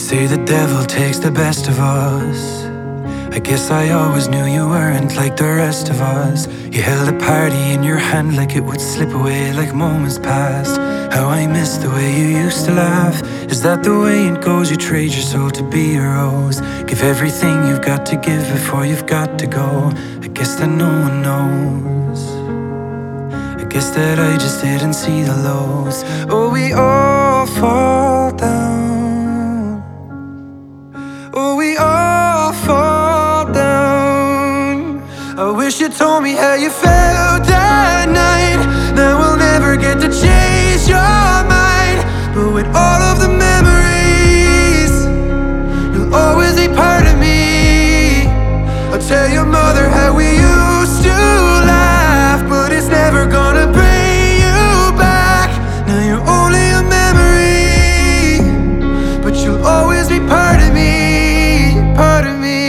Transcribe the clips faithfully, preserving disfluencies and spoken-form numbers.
say the devil takes the best of us. I guess I always knew you weren't like the rest of us. You held a party in your hand like it would slip away like moments passed. How I miss the way you used to laugh. Is that the way it goes? You trade your soul to be a rose. Give everything you've got to give before you've got to go. I guess that no one knows. I guess that I just didn't see the lows. Oh, we all fall down. Oh, we all fall down. I wish you told me how you felt that night. Now we'll never get to change your mind. But with all of the memories, you'll always be part of me. I'll tell your mother how we used to laugh, but it's never gonna bring you back. Now you're only a memory, but you'll always be part of me, part of me.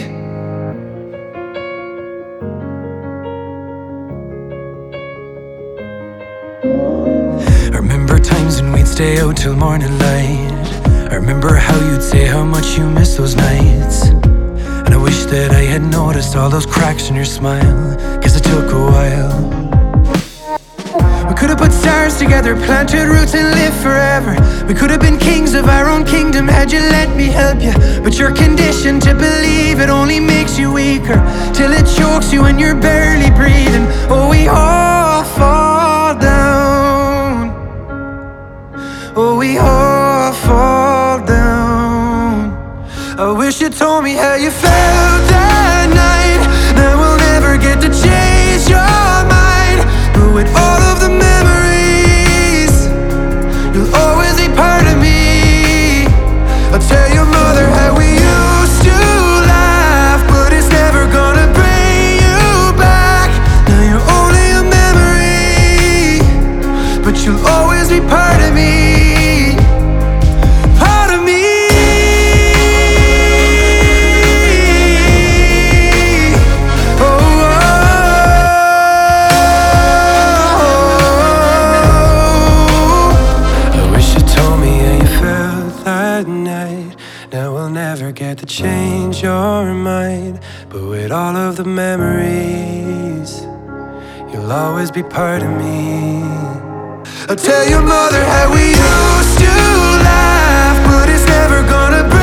I remember times when we'd stay out till morning light. I remember how you'd say how much you miss those nights. And I wish that I had noticed all those cracks in your smile, 'cause it took a while. We could have put stars together, planted roots and lived forever. We could have been kings of our own kingdom had you let me help you. But you're conditioned to believe it only makes you weaker, till it chokes you and you're barely breathing. Oh, we all fall down. Oh, we all fall down. I wish you told me how you felt that night. Now we'll never get to change your mind. But with all of the memories, you'll always be part of me. I'll tell your mother how we used to laugh, but it's never gonna bring you back. Now you're only a memory, but you'll always be part of me. Now we'll never get to change your mind, but with all of the memories, you'll always be part of me. I'll tell your mother how we used to laugh, but it's never gonna be